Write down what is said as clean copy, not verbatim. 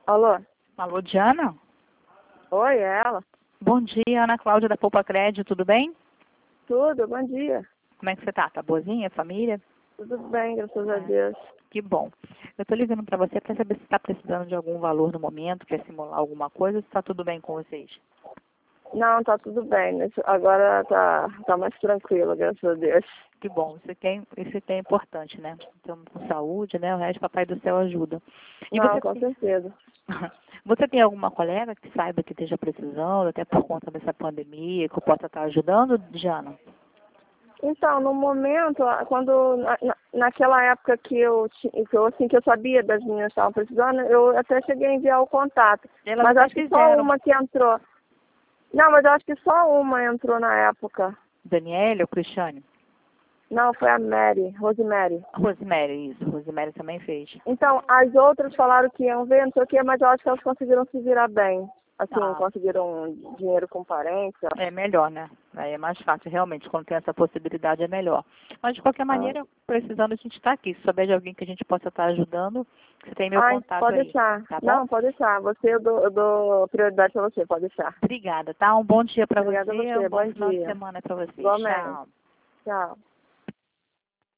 Alô? Alô, Diana? Oi, é ela? Bom dia, Ana Cláudia da Poupa Crédito, tudo bem? Tudo, bom dia. Como é que você tá? Tá boazinha, família? Tudo bem, graças a Deus. Que bom. Eu tô ligando para você para saber se está precisando de algum valor no momento, quer simular alguma coisa, ou se está tudo bem com vocês. Não, tá tudo bem. Agora tá mais tranquilo, graças a Deus. Que bom, isso que é importante, né? Estamos com saúde, né? O resto, Papai do Céu ajuda. E Não, com certeza. você tem alguma colega que saiba que esteja precisando, até por conta dessa pandemia, que eu possa estar ajudando, Diana? Então, no momento, naquela época que eu sabia das meninas que estavam precisando, eu até cheguei a enviar o contato. Elas Mas até acho que só uma que entrou. Não, mas eu acho que só uma entrou na época. Daniela ou Cristiane? Não, foi a Rosemary. Rosemary, isso. Rosemary também fez. Então, as outras falaram que iam ver, não sei o quê, mas eu acho que elas conseguiram se virar bem. Assim, conseguiram dinheiro com parentes. É melhor, né? Aí é mais fácil, realmente. Quando tem essa possibilidade, é melhor. Mas, de qualquer maneira, precisando, a gente está aqui. Se souber de alguém que a gente possa estar ajudando, você tem meu contato pode aí. deixar. Tá bom? Não, pode deixar. Eu dou prioridade para você, pode deixar. Obrigada, tá? Um bom dia para você. Obrigada a você, Um bom bom final de dia. semana para você. Igualmente. Tchau. Tchau.